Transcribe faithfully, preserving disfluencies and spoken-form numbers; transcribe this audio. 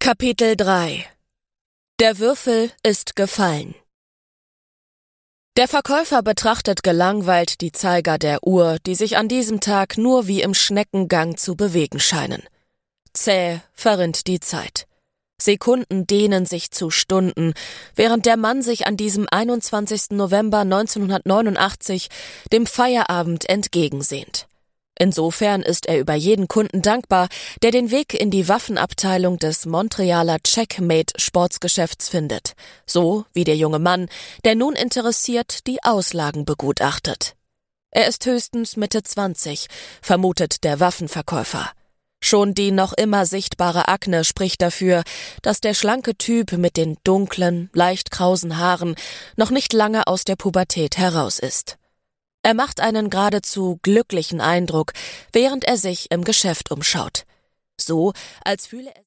Kapitel drei. Der Würfel ist gefallen. Der Verkäufer betrachtet gelangweilt die Zeiger der Uhr, die sich an diesem Tag nur wie im Schneckengang zu bewegen scheinen. Zäh verrinnt die Zeit. Sekunden dehnen sich zu Stunden, während der Mann sich an diesem einundzwanzigsten November neunzehnhundertneunundachtzig dem Feierabend entgegensehnt. Insofern ist er über jeden Kunden dankbar, der den Weg in die Waffenabteilung des Montrealer Checkmate-Sportsgeschäfts findet, so wie der junge Mann, der nun interessiert die Auslagen begutachtet. Er ist höchstens Mitte zwanzig, vermutet der Waffenverkäufer. Schon die noch immer sichtbare Akne spricht dafür, dass der schlanke Typ mit den dunklen, leicht krausen Haaren noch nicht lange aus der Pubertät heraus ist. Er macht einen geradezu glücklichen Eindruck, während er sich im Geschäft umschaut. So, als fühle er